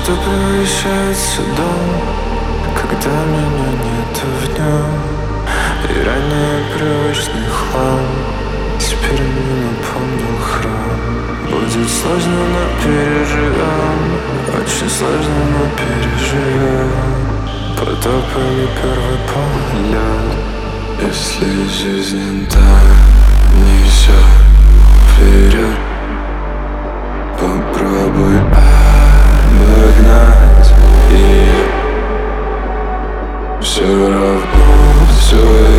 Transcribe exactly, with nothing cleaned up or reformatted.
что превращается дом, когда меня нет в нем. И ранее привычный хлам теперь мне напомнил храм. Будет сложно, но переживем. Очень сложно, но переживем. Потоп или первый полет. Если жизнь так несет вперед, попробуй обогнать. И все равно все